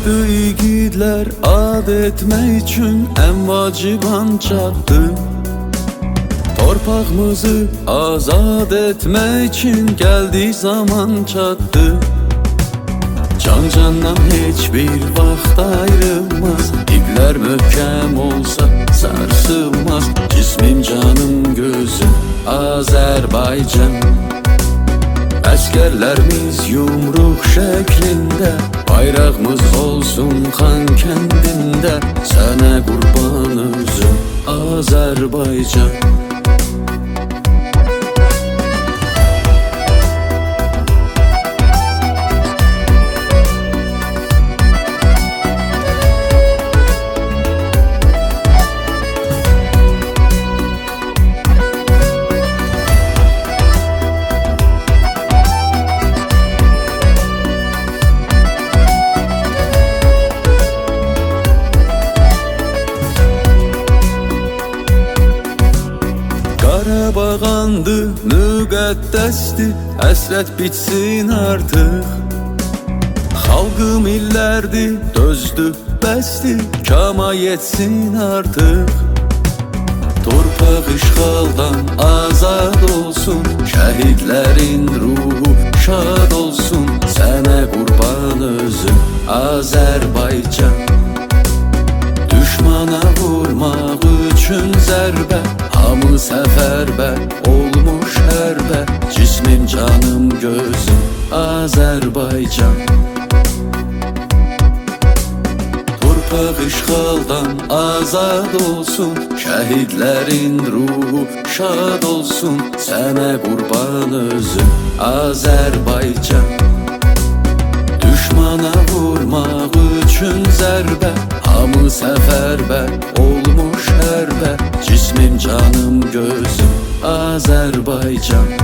Kalktı igidler ad etmək üçün ən vacib ancaqdır. Torpağımızı azad etmək için gəldi zaman çatdı. Can candan heç bir vaxt ayrılmaz, İplər möhkəm olsa sarsılmaz. Cismim, canım, gözüm Azərbaycan. Əsgərlərimiz yumruq şəklində, bayrağımız olsun xan kəndində. Sənə qurban özüm Azərbaycan. Qarabağandı, müqəddəsdir, həsrət bitsin artıq. Xalqım illərdir, dözdü, bəsdir, kama yetsin artıq. Torpaq işğaldan azad olsun, şəhidlərin ruhu şad olsun. Sənə qurban özüm Azərbaycan. Düşmana vurmaq üçün zərbə, hamı səfərbər olmuş hərbə. Cismim, canım, gözüm Azərbaycan. Torpaq işğaldan azad olsun, şəhidlərin ruhu şad olsun. Sənə qurban özüm Azərbaycan. Düşmana vurmaq üçün zərbə, hamı səfərbər olmuş hərbə. Cismim, canım, gözüm Azərbaycan.